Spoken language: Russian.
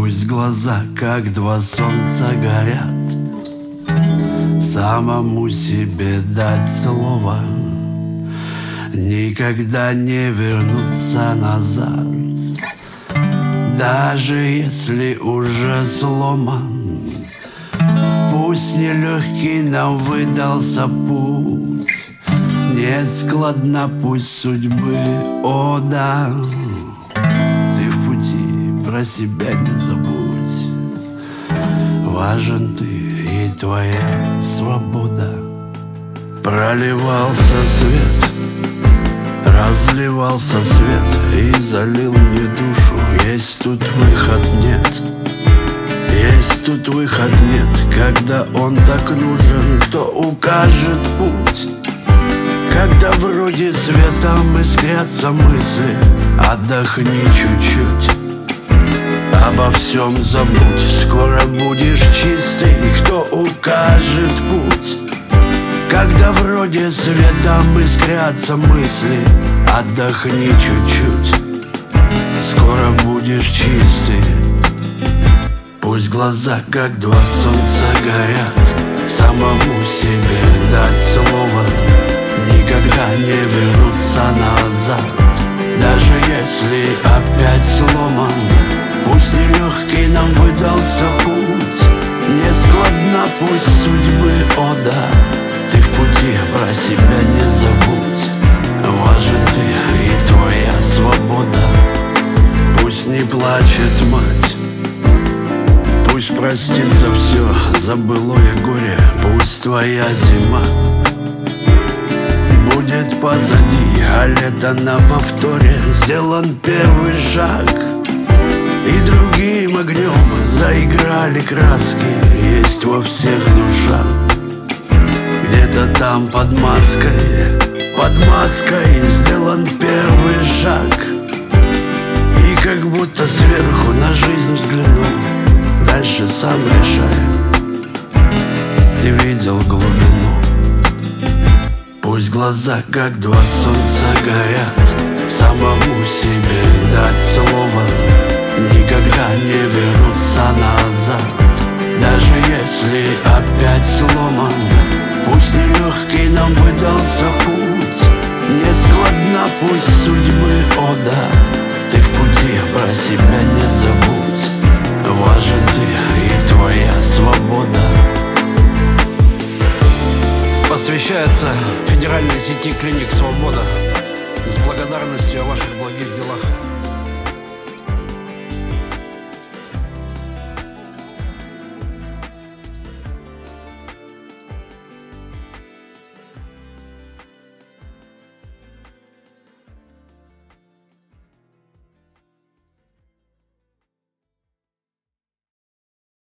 Пусть глаза, как два солнца, горят, самому себе дать слово никогда не вернуться назад. Даже если уже сломан, пусть нелегкий нам выдался путь, не складна пусть судьбы, о да. Ты в пути, про себя не забудь, важен ты и твоя свобода. Проливался свет, разливался свет и залил мне душу. Есть тут выход, нет, есть тут выход, нет. Когда он так нужен, кто укажет путь? Когда вроде светом искрятся мысли, отдохни чуть-чуть, обо всем забудь. Скоро будешь чистый, кто укажет путь? Когда вроде светом искрятся мысли, отдохни чуть-чуть, скоро будешь чистый. Пусть глаза, как два солнца, горят, самому себе дать слово никогда не вернуться назад. Даже если опять сломан, пусть нелегкий нам выдался путь, не складна пусть судьбы, о да. Ты в пути, про себя не забудь, важен ты и твоя свобода. Пусть не плачет мать, пусть простится все за былое горе. Пусть твоя зима будет позади, а лето на повторе. Сделан первый шаг, и другим огнем заиграли краски. Есть во всех душах, где-то там под маской сделан первый шаг. И как будто сверху на жизнь взглянул, дальше сам решай, ты видел глубину. Пусть глаза, как два солнца, горят, самому себе дать слово никогда не вернуться назад. Даже если опять сломан, пусть нелегкий нам выдался путь, не складна пусть судьбы, о да. Ты в пути, про себя не забудь, важен ты и твоя свобода. Посвящается федеральной сети клиник «Свобода» с благодарностью о ваших благих делах.